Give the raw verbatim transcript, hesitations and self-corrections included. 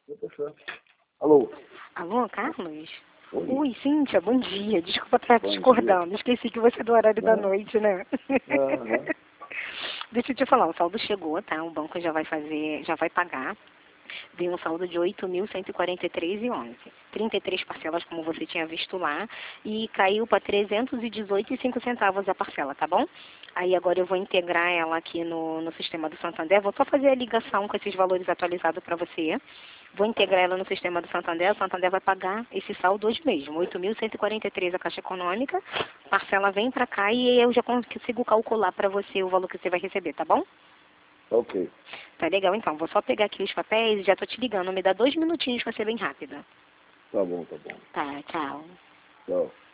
Alô? Alô, Carlos? Oi. Oi, Cíntia, bom dia. Desculpa estar Bom discordando. dia. Esqueci que você é do horário da Não. noite, né? Aham. Deixa eu te falar, o saldo chegou, tá? O banco já vai fazer, já vai pagar. Veio um saldo de oito mil cento e quarenta e três reais e onze centavos. trinta e três parcelas, como você tinha visto lá, e caiu para trezentos e dezoito reais e cinco centavos a parcela, tá bom? Aí agora eu vou integrar ela aqui no, no sistema do Santander. Vou só fazer a ligação com esses valores atualizados para você. Vou integrar ela no sistema do Santander. O Santander vai pagar esse saldo hoje mesmo. oito mil cento e quarenta e três a Caixa Econômica. Parcela vem para cá e eu já consigo calcular para você o valor que você vai receber, tá bom? Ok. Tá legal, então. Vou só pegar aqui os papéis e já tô te ligando. Me dá dois minutinhos pra ser bem rápida. Tá bom, tá bom. Tá, tchau. Tchau.